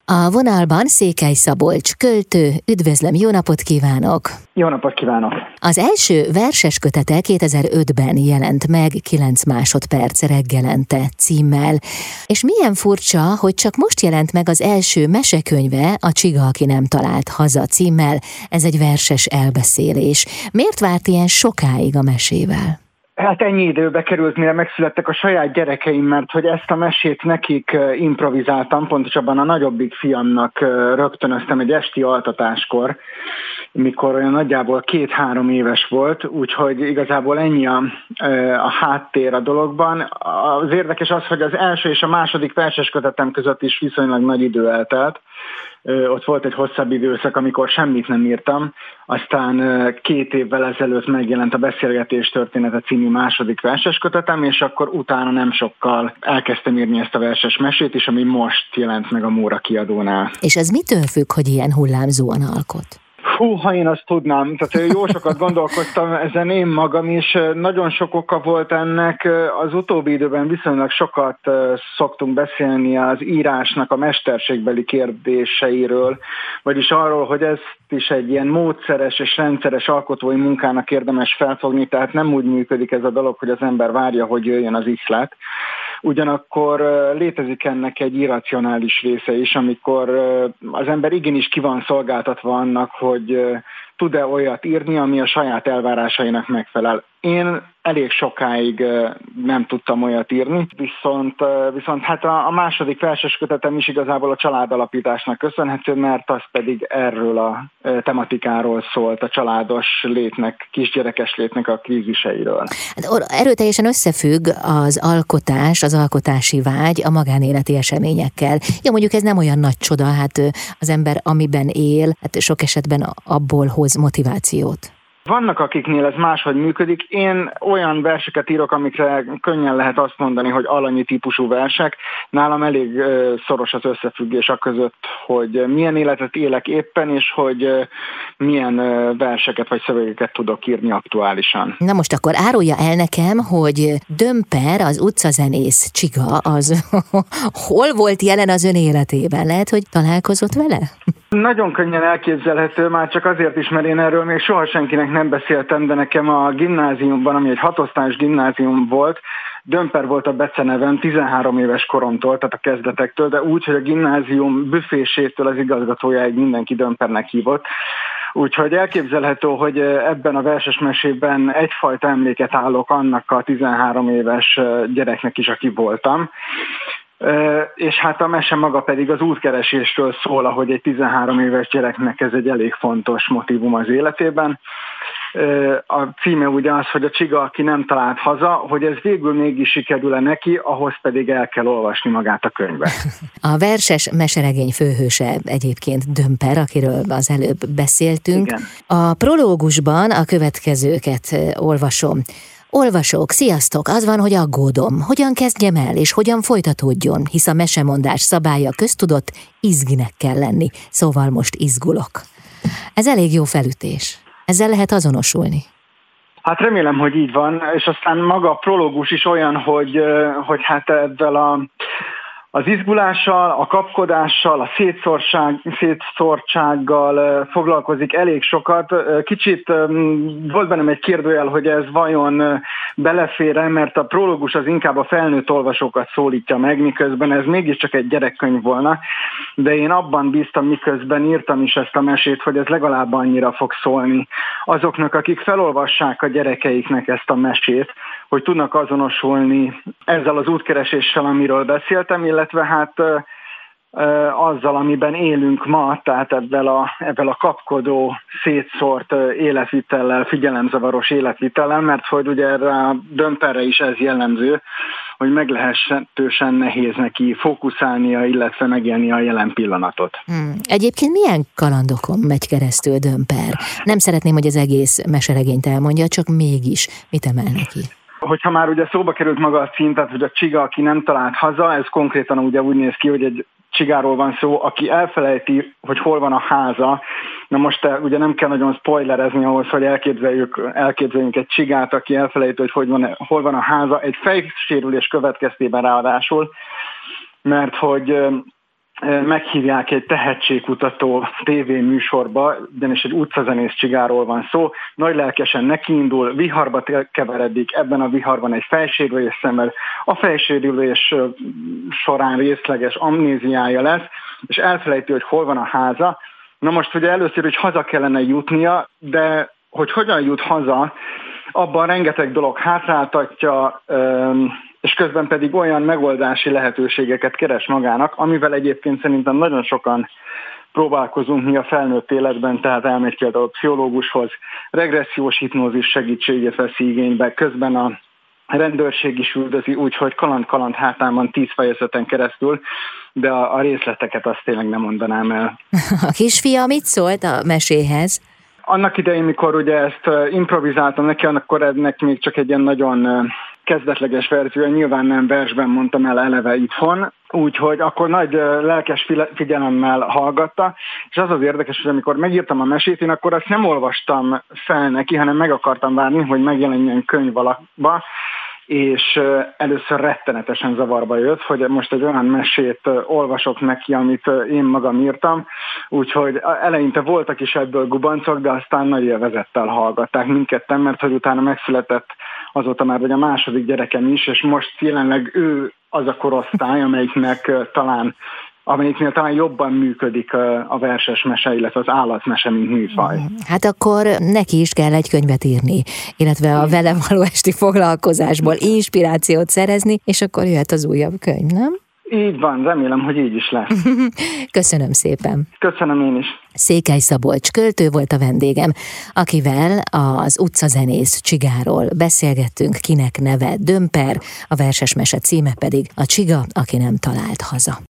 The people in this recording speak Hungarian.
A vonalban Székely Szabolcs költő. Üdvözlöm, jó napot kívánok! Jó napot kívánok! Az első verses kötete 2005-ben jelent meg 9 másodperc reggelente címmel. És milyen furcsa, hogy csak most jelent meg az első mesekönyve, a Csiga, aki nem talált haza címmel. Ez egy verses elbeszélés. Miért várt ilyen sokáig a mesével? Hát ennyi időbe került, mire megszülettek a saját gyerekeim, mert hogy ezt a mesét nekik improvizáltam, pontosabban a nagyobbik fiamnak rögtönöztem egy esti altatáskor, mikor olyan nagyjából 2-3 éves volt, úgyhogy igazából ennyi a háttér a dologban. Az érdekes az, hogy az első és a második verses kötetem között is viszonylag nagy idő eltelt. Ott volt egy hosszabb időszak, amikor semmit nem írtam, aztán 2 évvel ezelőtt megjelent a Beszélgetés története című második verses kötetem, és akkor utána nem sokkal elkezdtem írni ezt a verses mesét is, ami most jelent meg a Móra kiadónál. És ez mitől függ, hogy ilyen hullámzóan alkot? Ha én azt tudnám, tehát jó sokat gondolkoztam ezen én magam is, nagyon sok oka volt ennek, az utóbbi időben viszonylag sokat szoktunk beszélni az írásnak a mesterségbeli kérdéseiről, vagyis arról, hogy ezt is egy ilyen módszeres és rendszeres alkotói munkának érdemes felfogni, tehát nem úgy működik ez a dolog, hogy az ember várja, hogy jöjjön az ihlet. Ugyanakkor létezik ennek egy irracionális része is, amikor az ember igenis ki van szolgáltatva annak, hogy tud-e olyat írni, ami a saját elvárásainak megfelel. Én elég sokáig nem tudtam olyat írni, viszont hát a második verses kötetem is igazából a családalapításnak köszönhető, mert az pedig erről a tematikáról szólt, a családos létnek, kisgyerekes létnek a kríziseiről. Erőteljesen összefügg az alkotás, az alkotási vágy a magánéleti eseményekkel. Ja, mondjuk ez nem olyan nagy csoda, hát az ember amiben él, hát sok esetben abból hoz motivációt. Vannak, akiknél ez máshogy működik. Én olyan verseket írok, amikre könnyen lehet azt mondani, hogy alanyi típusú versek. Nálam elég szoros az összefüggés a között, hogy milyen életet élek éppen, és hogy milyen verseket vagy szövegeket tudok írni aktuálisan. Na most akkor árulja el nekem, hogy Dömper, az utcazenész Csiga, az hol volt jelen az ön életében? Lehet, hogy találkozott vele? Nagyon könnyen elképzelhető, már csak azért is, mert én erről még soha senkinek nem beszéltem, de nekem a gimnáziumban, ami egy 6 osztályos gimnázium volt, Dömper volt a becenevem 13 éves koromtól, tehát a kezdetektől, de úgy, hogy a gimnázium büfésétől az igazgatójáig mindenki Dömpernek hívott. Úgyhogy elképzelhető, hogy ebben a verses mesében egyfajta emléket állok annak a 13 éves gyereknek is, aki voltam. És hát a mese maga pedig az útkeresésről szól, ahogy egy 13 éves gyereknek ez egy elég fontos motívum az életében. A címe ugye az, hogy a Csiga, aki nem talált haza, hogy ez végül mégis sikerül-e neki, ahhoz pedig el kell olvasni magát a könyvet. A verses meseregény főhőse egyébként Dömper, akiről az előbb beszéltünk. Igen. A prológusban a következőket olvasom. Olvasók, sziasztok! Az van, hogy aggódom. Hogyan kezdjem el, és hogyan folytatódjon, hisz a mesemondás szabálya köztudott, izginek kell lenni, szóval most izgulok. Ez elég jó felütés. Ezzel lehet azonosulni. Hát remélem, hogy így van, és aztán maga a prológus is olyan, hogy hát ezzel az izgulással, a kapkodással, a szétszórtsággal foglalkozik elég sokat. Kicsit volt bennem egy kérdőjel, hogy ez vajon belefér-e, mert a prológus az inkább a felnőtt olvasókat szólítja meg, miközben ez mégiscsak egy gyerekkönyv volna, de én abban bíztam, miközben írtam is ezt a mesét, hogy ez legalább annyira fog szólni azoknak, akik felolvassák a gyerekeiknek ezt a mesét, hogy tudnak azonosulni ezzel az útkereséssel, amiről beszéltem, illetve hát azzal, amiben élünk ma, tehát ebben a kapkodó, szétszórt életvitellel, figyelemzavaros életvitellel, mert hogy ugye erre a Dömperre is ez jellemző, hogy meglehetősen nehéz neki fókuszálnia, illetve megélni a jelen pillanatot. Egyébként milyen kalandokon megy keresztül Dömper? Nem szeretném, hogy az egész meseregényt elmondja, csak mégis mit emel neki? Hogyha már ugye szóba került maga a cím, tehát hogy a Csiga, aki nem talált haza, ez konkrétan ugye úgy néz ki, hogy egy csigáról van szó, aki elfelejti, hogy hol van a háza. Na most ugye nem kell nagyon spoilerezni ahhoz, hogy elképzeljünk egy csigát, aki elfelejti, hogy hol van a háza, egy fejsérülés következtében ráadásul, mert hogy meghívják egy tehetségkutató tévéműsorba, ugyanis egy utcazenész csigáról van szó, nagy lelkesen nekiindul, viharba keveredik, ebben a viharban egy fejsérülés szenved, a fejsérülés során részleges amnéziája lesz, és elfelejti, hogy hol van a háza. Na most ugye először, hogy haza kellene jutnia, de hogy hogyan jut haza, abban rengeteg dolog hátráltatja, és közben pedig olyan megoldási lehetőségeket keres magának, amivel egyébként szerintem nagyon sokan próbálkozunk mi a felnőtt életben, tehát elmegy például a pszichológushoz, regressziós hipnózis segítségét veszi igénybe, közben a rendőrség is üldözi, úgyhogy kaland hátában 10 fejezeten keresztül, de a részleteket azt tényleg nem mondanám el. A kisfia mit szólt a meséhez? Annak idején, mikor ugye ezt improvizáltam neki, akkor ennek még csak egy ilyen nagyon kezdetleges verzió, nyilván nem versben mondtam el eleve itthon, úgyhogy akkor nagy lelkes figyelemmel hallgatta, és az érdekes, hogy amikor megírtam a mesét, én akkor azt nem olvastam fel neki, hanem meg akartam várni, hogy megjelenjen könyv alakba, és először rettenetesen zavarba jött, hogy most egy olyan mesét olvasok neki, amit én magam írtam, úgyhogy eleinte voltak is ebből gubancok, de aztán nagy élvezettel hallgatták mindketten, mert hogy utána megszületett azóta már vagy a második gyerekem is, és most jelenleg ő az a korosztály, amelyiknél talán jobban működik a verses mese, illetve az állatmese, mint műfaj. Hát akkor neki is kell egy könyvet írni, illetve a vele való esti foglalkozásból inspirációt szerezni, és akkor jöhet az újabb könyv, nem? Így van, remélem, hogy így is lesz. Köszönöm szépen. Köszönöm én is. Székely Szabolcs költő volt a vendégem, akivel az utcazenész csigáról beszélgettünk, kinek neve Dömper, a versesmese címe pedig A csiga, aki nem talált haza.